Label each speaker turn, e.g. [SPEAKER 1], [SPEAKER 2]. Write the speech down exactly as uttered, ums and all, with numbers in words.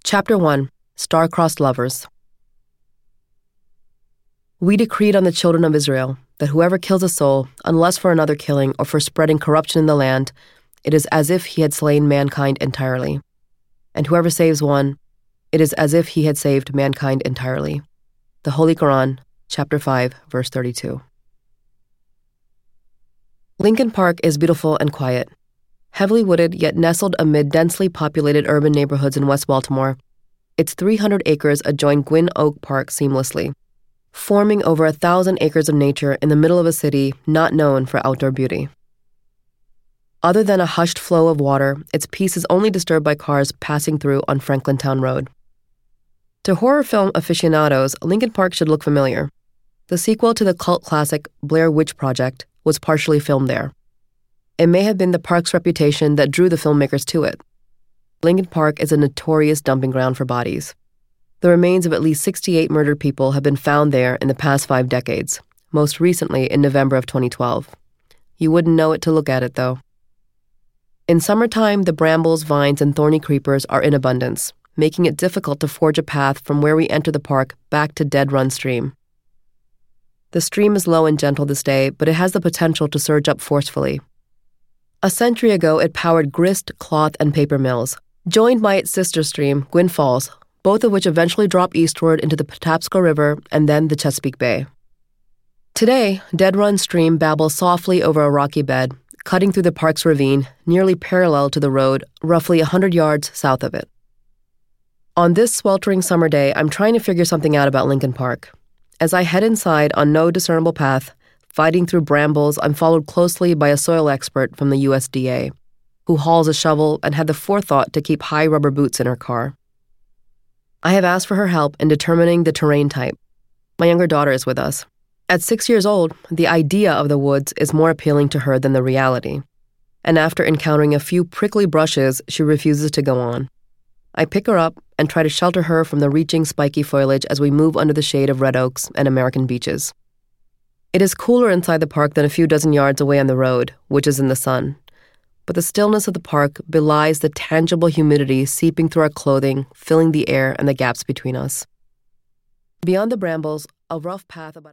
[SPEAKER 1] Chapter one. Star-Crossed Lovers. We decreed on the children of Israel that whoever kills a soul, unless for another killing or for spreading corruption in the land, it is as if he had slain mankind entirely. And whoever saves one, it is as if he had saved mankind entirely. The Holy Quran, chapter five, verse thirty-two. Lincoln Park is beautiful and quiet. Heavily wooded yet nestled amid densely populated urban neighborhoods in West Baltimore, its three hundred acres adjoin Gwynn Oak Park seamlessly, forming over a thousand acres of nature in the middle of a city not known for outdoor beauty. Other than a hushed flow of water, its peace is only disturbed by cars passing through on Franklintown Road. To horror film aficionados, Lincoln Park should look familiar. The sequel to the cult classic Blair Witch Project was partially filmed there. It may have been the park's reputation that drew the filmmakers to it. Lincoln Park is a notorious dumping ground for bodies. The remains of at least sixty-eight murdered people have been found there in the past five decades, most recently in November of twenty twelve. You wouldn't know it to look at it, though. In summertime, the brambles, vines, and thorny creepers are in abundance, making it difficult to forge a path from where we enter the park back to Dead Run Stream. The stream is low and gentle this day, but it has the potential to surge up forcefully. A century ago, it powered grist, cloth, and paper mills, joined by its sister stream, Gwynn Falls, both of which eventually drop eastward into the Patapsco River and then the Chesapeake Bay. Today, Dead Run Stream babbles softly over a rocky bed, cutting through the park's ravine, nearly parallel to the road, roughly one hundred yards south of it. On this sweltering summer day, I'm trying to figure something out about Lincoln Park. As I head inside on no discernible path, fighting through brambles, I'm followed closely by a soil expert from the U S D A, who hauls a shovel and had the forethought to keep high rubber boots in her car. I have asked for her help in determining the terrain type. My younger daughter is with us. At six years old, the idea of the woods is more appealing to her than the reality. And after encountering a few prickly brushes, she refuses to go on. I pick her up and try to shelter her from the reaching spiky foliage as we move under the shade of red oaks and American beeches. It is cooler inside the park than a few dozen yards away on the road, which is in the sun. But the stillness of the park belies the tangible humidity seeping through our clothing, filling the air and the gaps between us. Beyond the brambles, a rough path about